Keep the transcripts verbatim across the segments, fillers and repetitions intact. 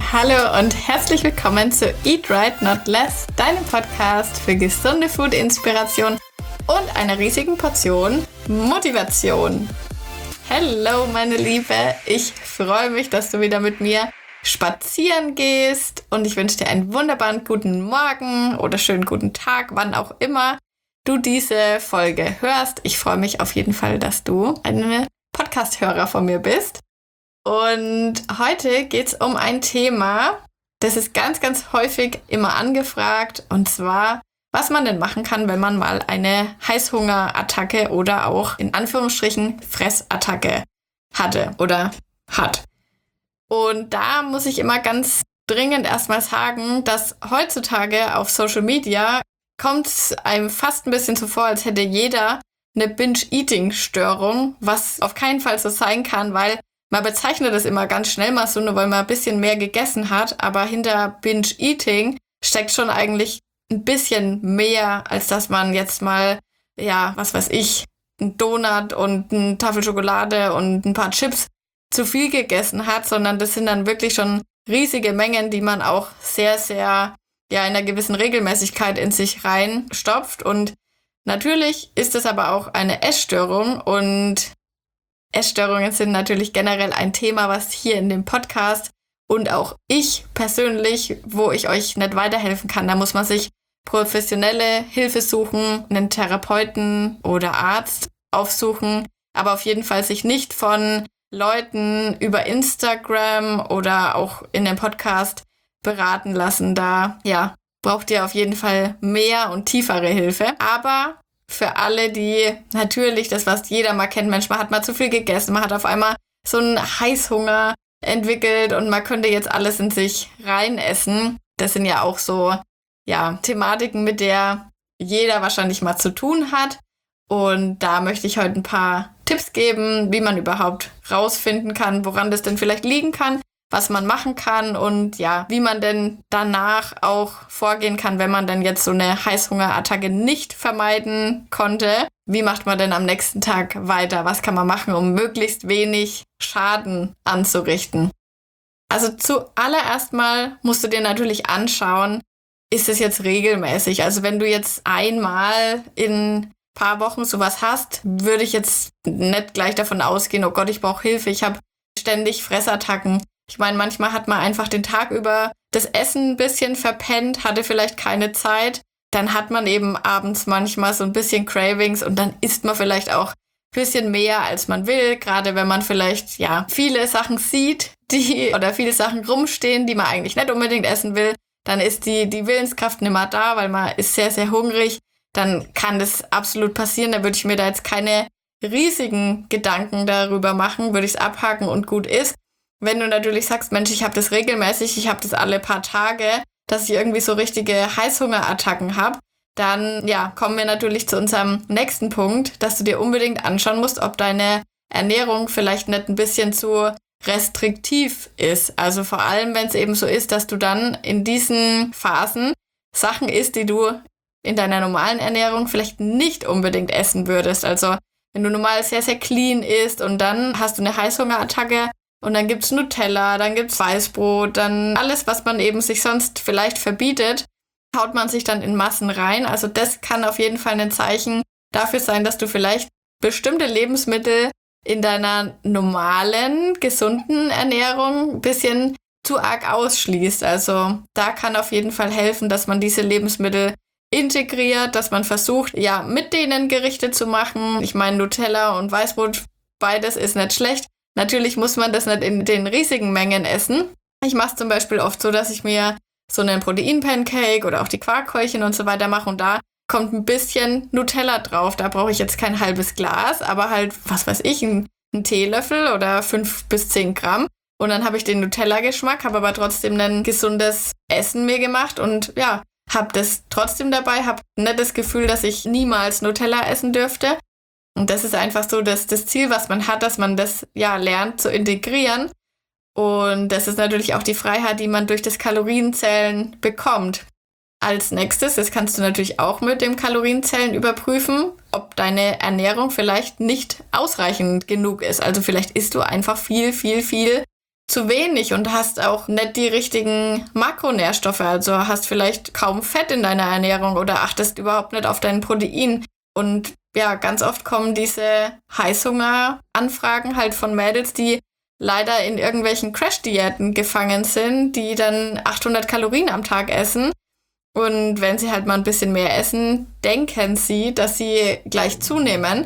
Hallo und herzlich willkommen zu Eat Right Not Less, deinem Podcast für gesunde Food-Inspiration und einer riesigen Portion Motivation. Hallo meine Liebe, ich freue mich, dass du wieder mit mir spazieren gehst und ich wünsche dir einen wunderbaren guten Morgen oder schönen guten Tag, wann auch immer du diese Folge hörst. Ich freue mich auf jeden Fall, dass du ein Podcast-Hörer von mir bist. Und heute geht es um ein Thema, das ist ganz, ganz häufig immer angefragt, und zwar, was man denn machen kann, wenn man mal eine Heißhungerattacke oder auch in Anführungsstrichen Fressattacke hatte oder hat. Und da muss ich immer ganz dringend erstmal sagen, dass heutzutage auf Social Media kommt es einem fast ein bisschen so vor, als hätte jeder eine Binge-Eating-Störung, was auf keinen Fall so sein kann, weil man bezeichnet das immer ganz schnell mal so, nur weil man ein bisschen mehr gegessen hat, aber hinter Binge-Eating steckt schon eigentlich ein bisschen mehr, als dass man jetzt mal, ja, was weiß ich, einen Donut und eine Tafel Schokolade und ein paar Chips zu viel gegessen hat, sondern das sind dann wirklich schon riesige Mengen, die man auch sehr, sehr, ja, in einer gewissen Regelmäßigkeit in sich reinstopft. Und natürlich ist es aber auch eine Essstörung, und Essstörungen sind natürlich generell ein Thema, was hier in dem Podcast und auch ich persönlich, wo ich euch nicht weiterhelfen kann. Da muss man sich professionelle Hilfe suchen, einen Therapeuten oder Arzt aufsuchen, aber auf jeden Fall sich nicht von Leuten über Instagram oder auch in dem Podcast beraten lassen. Da, ja, braucht ihr auf jeden Fall mehr und tiefere Hilfe. Aber für alle, die natürlich, das was jeder mal kennt, Mensch, man hat mal zu viel gegessen, man hat auf einmal so einen Heißhunger entwickelt und man könnte jetzt alles in sich reinessen. Das sind ja auch so, ja, Thematiken, mit der jeder wahrscheinlich mal zu tun hat. Und da möchte ich heute ein paar Tipps geben, wie man überhaupt rausfinden kann, woran das denn vielleicht liegen kann, was man machen kann und ja, wie man denn danach auch vorgehen kann, wenn man denn jetzt so eine Heißhungerattacke nicht vermeiden konnte. Wie macht man denn am nächsten Tag weiter? Was kann man machen, um möglichst wenig Schaden anzurichten? Also zuallererst mal musst du dir natürlich anschauen, ist es jetzt regelmäßig? Also wenn du jetzt einmal in paar Wochen sowas hast, würde ich jetzt nicht gleich davon ausgehen, oh Gott, ich brauche Hilfe, ich habe ständig Fressattacken. Ich meine, manchmal hat man einfach den Tag über das Essen ein bisschen verpennt, hatte vielleicht keine Zeit. Dann hat man eben abends manchmal so ein bisschen Cravings und dann isst man vielleicht auch ein bisschen mehr, als man will. Gerade wenn man vielleicht, ja, viele Sachen sieht, die oder viele Sachen rumstehen, die man eigentlich nicht unbedingt essen will. Dann ist die, die Willenskraft nicht mehr da, weil man ist sehr, sehr hungrig. Dann kann das absolut passieren. Da würde ich mir da jetzt keine riesigen Gedanken darüber machen, würde ich es abhaken und gut ist. Wenn du natürlich sagst, Mensch, ich habe das regelmäßig, ich habe das alle paar Tage, dass ich irgendwie so richtige Heißhungerattacken habe, dann ja, kommen wir natürlich zu unserem nächsten Punkt, dass du dir unbedingt anschauen musst, ob deine Ernährung vielleicht nicht ein bisschen zu restriktiv ist. Also vor allem, wenn es eben so ist, dass du dann in diesen Phasen Sachen isst, die du in deiner normalen Ernährung vielleicht nicht unbedingt essen würdest. Also wenn du normal sehr, sehr clean isst und dann hast du eine Heißhungerattacke, und dann gibt's Nutella, dann gibt's Weißbrot, dann alles, was man eben sich sonst vielleicht verbietet, haut man sich dann in Massen rein. Also das kann auf jeden Fall ein Zeichen dafür sein, dass du vielleicht bestimmte Lebensmittel in deiner normalen, gesunden Ernährung ein bisschen zu arg ausschließt. Also da kann auf jeden Fall helfen, dass man diese Lebensmittel integriert, dass man versucht, ja, mit denen Gerichte zu machen. Ich meine, Nutella und Weißbrot, beides ist nicht schlecht. Natürlich muss man das nicht in den riesigen Mengen essen. Ich mache es zum Beispiel oft so, dass ich mir so einen Protein-Pancake oder auch die Quarkkeulchen und so weiter mache und da kommt ein bisschen Nutella drauf. Da brauche ich jetzt kein halbes Glas, aber halt, was weiß ich, einen, einen Teelöffel oder fünf bis zehn Gramm. Und dann habe ich den Nutella-Geschmack, habe aber trotzdem ein gesundes Essen mir gemacht und ja, habe das trotzdem dabei, habe nicht das Gefühl, dass ich niemals Nutella essen dürfte. Und das ist einfach so das, das Ziel, was man hat, dass man das ja lernt zu integrieren. Und das ist natürlich auch die Freiheit, die man durch das Kalorienzählen bekommt. Als nächstes, das kannst du natürlich auch mit dem Kalorienzählen überprüfen, ob deine Ernährung vielleicht nicht ausreichend genug ist. Also vielleicht isst du einfach viel, viel, viel zu wenig und hast auch nicht die richtigen Makronährstoffe, also hast vielleicht kaum Fett in deiner Ernährung oder achtest überhaupt nicht auf dein Protein. Und ja, ganz oft kommen diese Heißhunger-Anfragen halt von Mädels, die leider in irgendwelchen Crash-Diäten gefangen sind, die dann achthundert Kalorien am Tag essen. Und wenn sie halt mal ein bisschen mehr essen, denken sie, dass sie gleich zunehmen.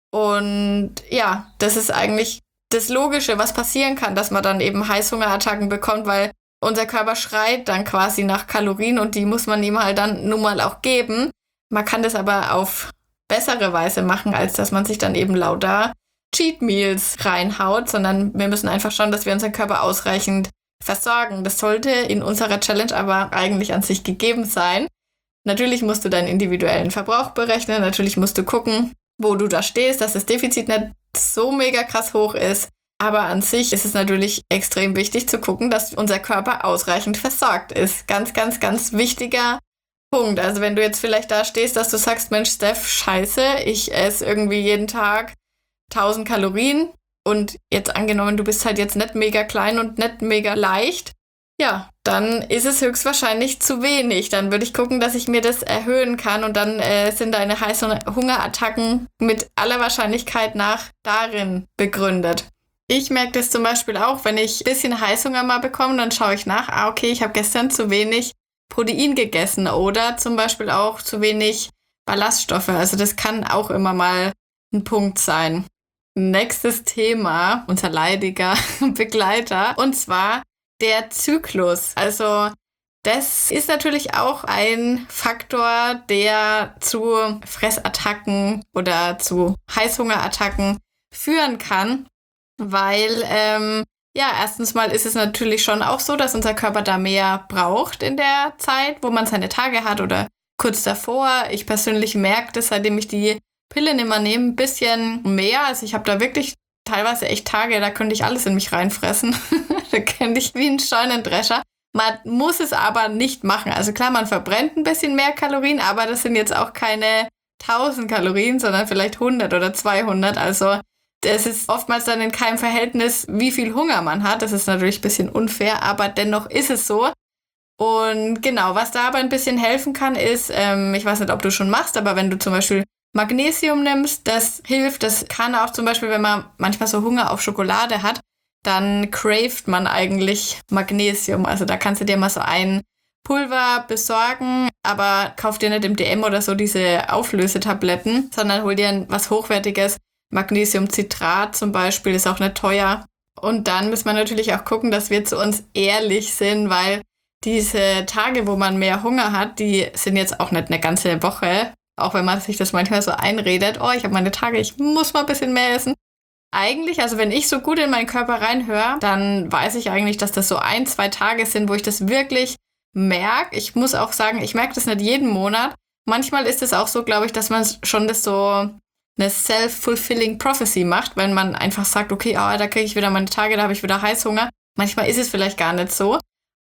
Und ja, das ist eigentlich das Logische, was passieren kann, dass man dann eben Heißhungerattacken bekommt, weil unser Körper schreit dann quasi nach Kalorien und die muss man ihm halt dann nun mal auch geben. Man kann das aber auf bessere Weise machen, als dass man sich dann eben lauter Cheat Meals reinhaut, sondern wir müssen einfach schauen, dass wir unseren Körper ausreichend versorgen. Das sollte in unserer Challenge aber eigentlich an sich gegeben sein. Natürlich musst du deinen individuellen Verbrauch berechnen, natürlich musst du gucken, wo du da stehst, dass das Defizit nicht so mega krass hoch ist. Aber an sich ist es natürlich extrem wichtig zu gucken, dass unser Körper ausreichend versorgt ist. Ganz, ganz, ganz wichtiger Punkt. Also wenn du jetzt vielleicht da stehst, dass du sagst, Mensch, Steph, scheiße, ich esse irgendwie jeden Tag tausend Kalorien und jetzt angenommen, du bist halt jetzt nicht mega klein und nicht mega leicht, ja, dann ist es höchstwahrscheinlich zu wenig. Dann würde ich gucken, dass ich mir das erhöhen kann und dann äh, sind deine Heißhungerattacken mit aller Wahrscheinlichkeit nach darin begründet. Ich merke das zum Beispiel auch, wenn ich ein bisschen Heißhunger mal bekomme, dann schaue ich nach, ah okay, ich habe gestern zu wenig Protein gegessen oder zum Beispiel auch zu wenig Ballaststoffe. Also das kann auch immer mal ein Punkt sein. Nächstes Thema, unser leidiger Begleiter, und zwar der Zyklus. Also das ist natürlich auch ein Faktor, der zu Fressattacken oder zu Heißhungerattacken führen kann, weil ähm, ja, erstens mal ist es natürlich schon auch so, dass unser Körper da mehr braucht in der Zeit, wo man seine Tage hat oder kurz davor. Ich persönlich merke das, seitdem ich die Pille nicht mehr nehme, ein bisschen mehr. Also ich habe da wirklich teilweise echt Tage, da könnte ich alles in mich reinfressen. Da könnte ich wie ein Scheunendrescher. Man muss es aber nicht machen. Also klar, man verbrennt ein bisschen mehr Kalorien, aber das sind jetzt auch keine tausend Kalorien, sondern vielleicht hundert oder zweihundert. Also es ist oftmals dann in keinem Verhältnis, wie viel Hunger man hat. Das ist natürlich ein bisschen unfair, aber dennoch ist es so. Und genau, was da aber ein bisschen helfen kann, ist, ähm, ich weiß nicht, ob du schon machst, aber wenn du zum Beispiel Magnesium nimmst, das hilft. Das kann auch zum Beispiel, wenn man manchmal so Hunger auf Schokolade hat, dann craved man eigentlich Magnesium. Also da kannst du dir mal so ein Pulver besorgen, aber kauf dir nicht im D M oder so diese Auflösetabletten, sondern hol dir was Hochwertiges. Magnesiumcitrat zum Beispiel ist auch nicht teuer. Und dann muss man natürlich auch gucken, dass wir zu uns ehrlich sind, weil diese Tage, wo man mehr Hunger hat, die sind jetzt auch nicht eine ganze Woche. Auch wenn man sich das manchmal so einredet, oh, ich habe meine Tage, ich muss mal ein bisschen mehr essen. Eigentlich, also wenn ich so gut in meinen Körper reinhöre, dann weiß ich eigentlich, dass das so ein, zwei Tage sind, wo ich das wirklich merke. Ich muss auch sagen, ich merke das nicht jeden Monat. Manchmal ist es auch so, glaube ich, dass man schon das so eine self-fulfilling prophecy macht, wenn man einfach sagt, okay, oh, da kriege ich wieder meine Tage, da habe ich wieder Heißhunger. Manchmal ist es vielleicht gar nicht so.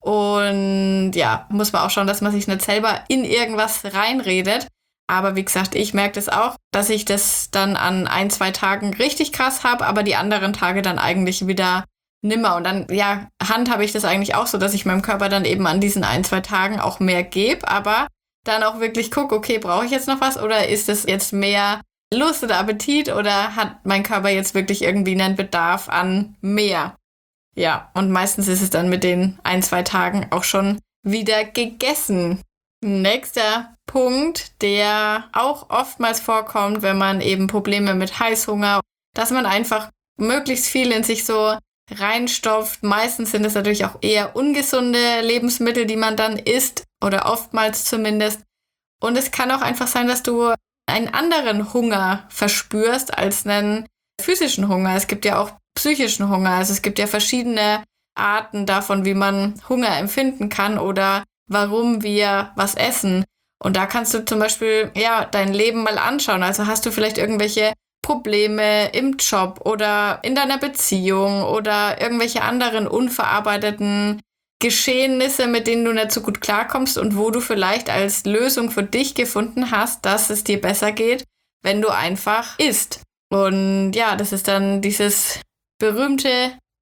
Und ja, muss man auch schauen, dass man sich nicht selber in irgendwas reinredet. Aber wie gesagt, ich merke das auch, dass ich das dann an ein, zwei Tagen richtig krass habe, aber die anderen Tage dann eigentlich wieder nimmer. Und dann, ja, handhabe ich das eigentlich auch so, dass ich meinem Körper dann eben an diesen ein, zwei Tagen auch mehr gebe, aber dann auch wirklich gucke, okay, brauche ich jetzt noch was oder ist es jetzt mehr Lust oder Appetit oder hat mein Körper jetzt wirklich irgendwie einen Bedarf an mehr? Ja, und meistens ist es dann mit den ein, zwei Tagen auch schon wieder gegessen. Nächster Punkt, der auch oftmals vorkommt, wenn man eben Probleme mit Heißhunger, dass man einfach möglichst viel in sich so reinstopft. Meistens sind es natürlich auch eher ungesunde Lebensmittel, die man dann isst oder oftmals zumindest. Und es kann auch einfach sein, dass du einen anderen Hunger verspürst als einen physischen Hunger. Es gibt ja auch psychischen Hunger. Also es gibt ja verschiedene Arten davon, wie man Hunger empfinden kann oder warum wir was essen. Und da kannst du zum Beispiel ja dein Leben mal anschauen. Also hast du vielleicht irgendwelche Probleme im Job oder in deiner Beziehung oder irgendwelche anderen unverarbeiteten Geschehnisse, mit denen du nicht so gut klarkommst und wo du vielleicht als Lösung für dich gefunden hast, dass es dir besser geht, wenn du einfach isst. Und ja, das ist dann dieses berühmte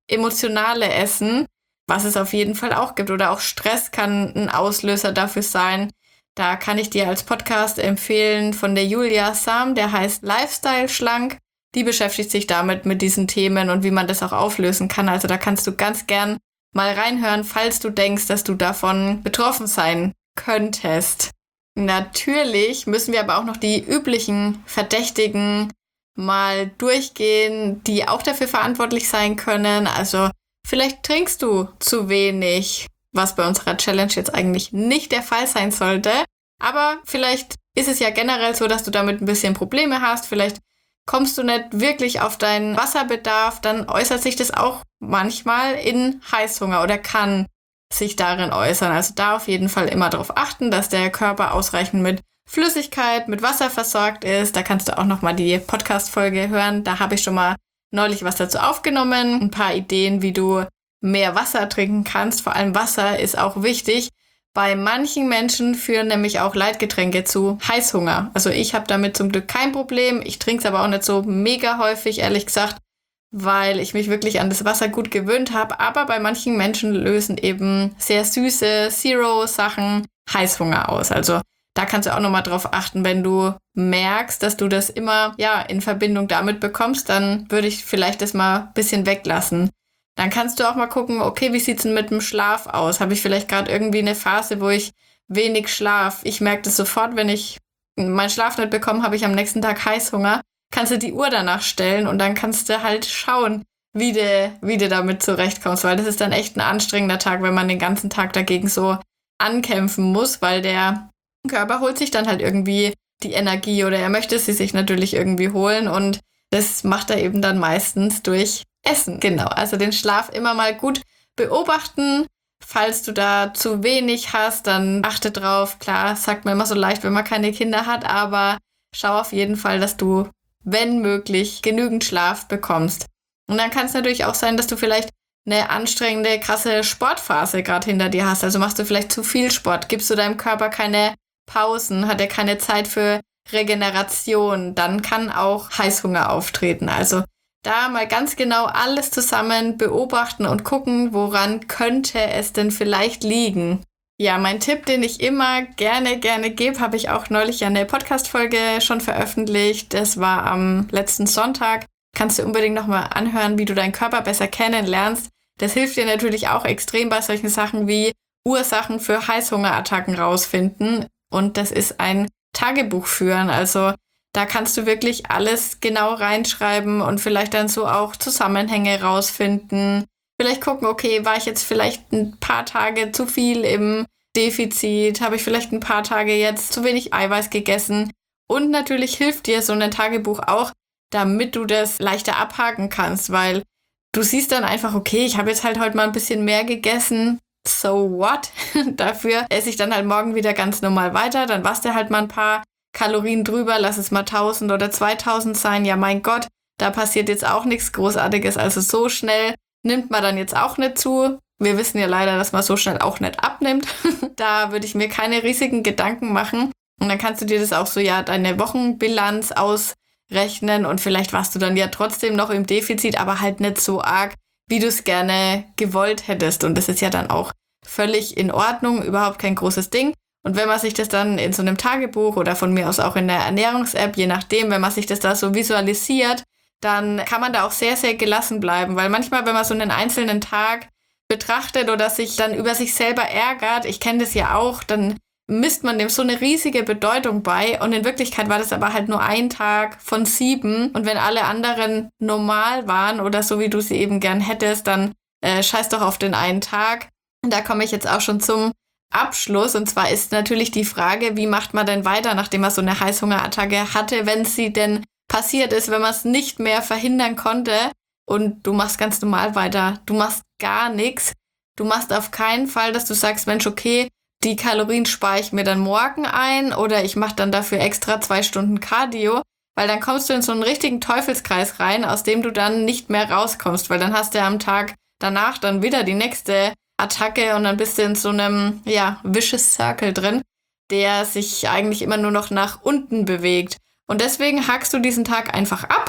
emotionale Essen, was es auf jeden Fall auch gibt. Oder auch Stress kann ein Auslöser dafür sein. Da kann ich dir als Podcast empfehlen von der Julia Sam, der heißt Lifestyle Schlank. Die beschäftigt sich damit mit diesen Themen und wie man das auch auflösen kann. Also da kannst du ganz gern mal reinhören, falls du denkst, dass du davon betroffen sein könntest. Natürlich müssen wir aber auch noch die üblichen Verdächtigen mal durchgehen, die auch dafür verantwortlich sein können. Also vielleicht trinkst du zu wenig, was bei unserer Challenge jetzt eigentlich nicht der Fall sein sollte. Aber vielleicht ist es ja generell so, dass du damit ein bisschen Probleme hast. Vielleicht kommst du nicht wirklich auf deinen Wasserbedarf. Dann äußert sich das auch manchmal in Heißhunger oder kann sich darin äußern. Also da auf jeden Fall immer darauf achten, dass der Körper ausreichend mit Flüssigkeit, mit Wasser versorgt ist. Da kannst du auch nochmal die Podcast-Folge hören. Da habe ich schon mal neulich was dazu aufgenommen. Ein paar Ideen, wie du mehr Wasser trinken kannst. Vor allem Wasser ist auch wichtig. Bei manchen Menschen führen nämlich auch Leitgetränke zu Heißhunger. Also ich habe damit zum Glück kein Problem. Ich trinke es aber auch nicht so mega häufig, ehrlich gesagt, weil ich mich wirklich an das Wasser gut gewöhnt habe. Aber bei manchen Menschen lösen eben sehr süße Zero-Sachen Heißhunger aus. Also da kannst du auch nochmal drauf achten, wenn du merkst, dass du das immer ja in Verbindung damit bekommst, dann würde ich vielleicht das mal ein bisschen weglassen. Dann kannst du auch mal gucken, okay, wie sieht's denn mit dem Schlaf aus? Habe ich vielleicht gerade irgendwie eine Phase, wo ich wenig schlaf? Ich merke das sofort, wenn ich meinen Schlaf nicht bekomme, habe ich am nächsten Tag Heißhunger. Kannst du die Uhr danach stellen und dann kannst du halt schauen, wie du, wie du damit zurechtkommst. Weil das ist dann echt ein anstrengender Tag, wenn man den ganzen Tag dagegen so ankämpfen muss, weil der Körper holt sich dann halt irgendwie die Energie oder er möchte sie sich natürlich irgendwie holen und das macht er eben dann meistens durch Essen. Genau, also den Schlaf immer mal gut beobachten. Falls du da zu wenig hast, dann achte drauf. Klar, sagt man immer so leicht, wenn man keine Kinder hat, aber schau auf jeden Fall, dass du, wenn möglich, genügend Schlaf bekommst. Und dann kann es natürlich auch sein, dass du vielleicht eine anstrengende, krasse Sportphase gerade hinter dir hast. Also machst du vielleicht zu viel Sport, gibst du deinem Körper keine Pausen, hat er keine Zeit für Regeneration, dann kann auch Heißhunger auftreten. Also da mal ganz genau alles zusammen beobachten und gucken, woran könnte es denn vielleicht liegen. Ja, mein Tipp, den ich immer gerne, gerne gebe, habe ich auch neulich ja eine Podcast-Folge schon veröffentlicht. Das war am letzten Sonntag. Kannst du unbedingt nochmal anhören, wie du deinen Körper besser kennenlernst. Das hilft dir natürlich auch extrem bei solchen Sachen wie Ursachen für Heißhungerattacken rausfinden. Und das ist ein Tagebuch führen. Also da kannst du wirklich alles genau reinschreiben und vielleicht dann so auch Zusammenhänge rausfinden. Vielleicht gucken, okay, war ich jetzt vielleicht ein paar Tage zu viel im Defizit? Habe ich vielleicht ein paar Tage jetzt zu wenig Eiweiß gegessen? Und natürlich hilft dir so ein Tagebuch auch, damit du das leichter abhaken kannst, weil du siehst dann einfach, okay, ich habe jetzt halt heute mal ein bisschen mehr gegessen. So what? Dafür esse ich dann halt morgen wieder ganz normal weiter. Dann warst du halt mal ein paar Kalorien drüber, lass es mal tausend oder zweitausend sein. Ja, mein Gott, da passiert jetzt auch nichts Großartiges. Also so schnell nimmt man dann jetzt auch nicht zu. Wir wissen ja leider, dass man so schnell auch nicht abnimmt. Da würde ich mir keine riesigen Gedanken machen. Und dann kannst du dir das auch so, ja, deine Wochenbilanz ausrechnen. Und vielleicht warst du dann ja trotzdem noch im Defizit, aber halt nicht so arg, wie du es gerne gewollt hättest. Und das ist ja dann auch völlig in Ordnung, überhaupt kein großes Ding. Und wenn man sich das dann in so einem Tagebuch oder von mir aus auch in der Ernährungs-App, je nachdem, wenn man sich das da so visualisiert, dann kann man da auch sehr, sehr gelassen bleiben. Weil manchmal, wenn man so einen einzelnen Tag betrachtet oder sich dann über sich selber ärgert, ich kenne das ja auch, dann misst man dem so eine riesige Bedeutung bei. Und in Wirklichkeit war das aber halt nur ein Tag von sieben. Und wenn alle anderen normal waren oder so, wie du sie eben gern hättest, dann äh, scheiß doch auf den einen Tag. Und da komme ich jetzt auch schon zum Abschluss. Und zwar ist natürlich die Frage, wie macht man denn weiter, nachdem man so eine Heißhungerattacke hatte, wenn sie denn passiert ist, wenn man es nicht mehr verhindern konnte und du machst ganz normal weiter. Du machst gar nichts. Du machst auf keinen Fall, dass du sagst, Mensch, okay, die Kalorien spare ich mir dann morgen ein oder ich mache dann dafür extra zwei Stunden Cardio, weil dann kommst du in so einen richtigen Teufelskreis rein, aus dem du dann nicht mehr rauskommst, weil dann hast du ja am Tag danach dann wieder die nächste Attacke und dann bist du in so einem, ja, vicious Circle drin, der sich eigentlich immer nur noch nach unten bewegt. Und deswegen hakst du diesen Tag einfach ab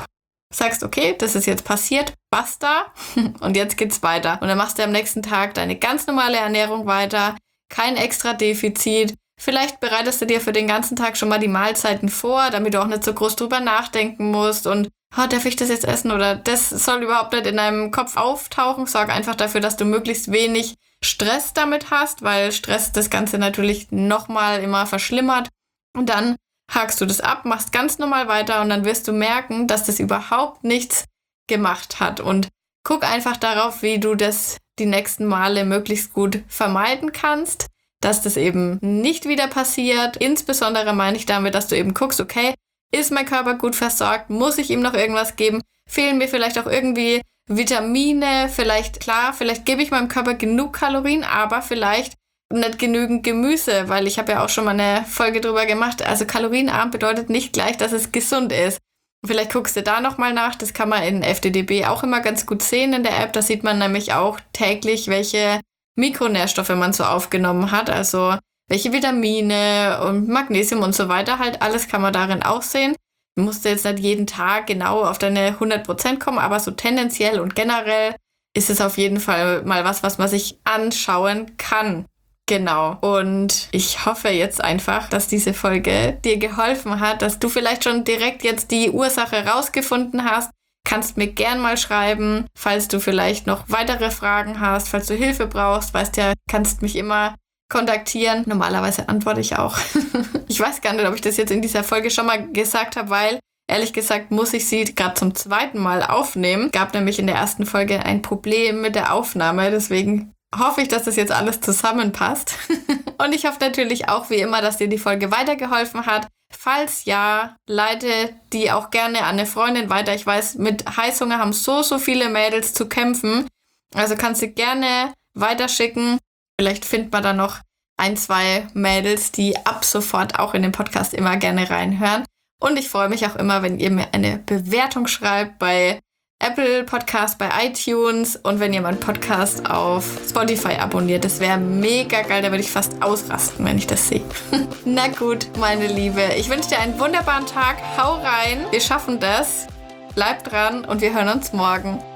sagst, okay, das ist jetzt passiert, basta und jetzt geht's weiter. Und dann machst du am nächsten Tag deine ganz normale Ernährung weiter, kein extra Defizit. Vielleicht bereitest du dir für den ganzen Tag schon mal die Mahlzeiten vor, damit du auch nicht so groß drüber nachdenken musst und oh, darf ich das jetzt essen oder das soll überhaupt nicht in deinem Kopf auftauchen. Sorg einfach dafür, dass du möglichst wenig Stress damit hast, weil Stress das Ganze natürlich nochmal immer verschlimmert. Und dann hakst du das ab, machst ganz normal weiter und dann wirst du merken, dass das überhaupt nichts gemacht hat. Und guck einfach darauf, wie du das die nächsten Male möglichst gut vermeiden kannst, dass das eben nicht wieder passiert. Insbesondere meine ich damit, dass du eben guckst, okay, ist mein Körper gut versorgt? Muss ich ihm noch irgendwas geben? Fehlen mir vielleicht auch irgendwie Vitamine? Vielleicht, klar, vielleicht gebe ich meinem Körper genug Kalorien, aber vielleicht nicht genügend Gemüse, weil ich habe ja auch schon mal eine Folge drüber gemacht. Also kalorienarm bedeutet nicht gleich, dass es gesund ist. Vielleicht guckst du da nochmal nach. Das kann man in F D D B auch immer ganz gut sehen in der App. Da sieht man nämlich auch täglich, welche Mikronährstoffe man so aufgenommen hat. Also welche Vitamine und Magnesium und so weiter, halt alles kann man darin auch sehen. Du musst jetzt nicht jeden Tag genau auf deine hundert Prozent kommen, aber so tendenziell und generell ist es auf jeden Fall mal was, was man sich anschauen kann. Genau. Und ich hoffe jetzt einfach, dass diese Folge dir geholfen hat, dass du vielleicht schon direkt jetzt die Ursache rausgefunden hast. Kannst mir gern mal schreiben, falls du vielleicht noch weitere Fragen hast, falls du Hilfe brauchst, weißt ja, kannst mich immer kontaktieren. Normalerweise antworte ich auch. Ich weiß gar nicht, ob ich das jetzt in dieser Folge schon mal gesagt habe, weil ehrlich gesagt muss ich sie gerade zum zweiten Mal aufnehmen. Gab nämlich in der ersten Folge ein Problem mit der Aufnahme, deswegen hoffe ich, dass das jetzt alles zusammenpasst. Und ich hoffe natürlich auch wie immer, dass dir die Folge weitergeholfen hat. Falls ja, leite die auch gerne an eine Freundin weiter. Ich weiß, mit Heißhunger haben so, so viele Mädels zu kämpfen. Also kannst du gerne weiterschicken. Vielleicht findet man da noch ein, zwei Mädels, die ab sofort auch in den Podcast immer gerne reinhören. Und ich freue mich auch immer, wenn ihr mir eine Bewertung schreibt bei Apple Podcast, bei iTunes und wenn ihr meinen Podcast auf Spotify abonniert. Das wäre mega geil, da würde ich fast ausrasten, wenn ich das sehe. Na gut, meine Liebe, ich wünsche dir einen wunderbaren Tag. Hau rein, wir schaffen das. Bleib dran und wir hören uns morgen.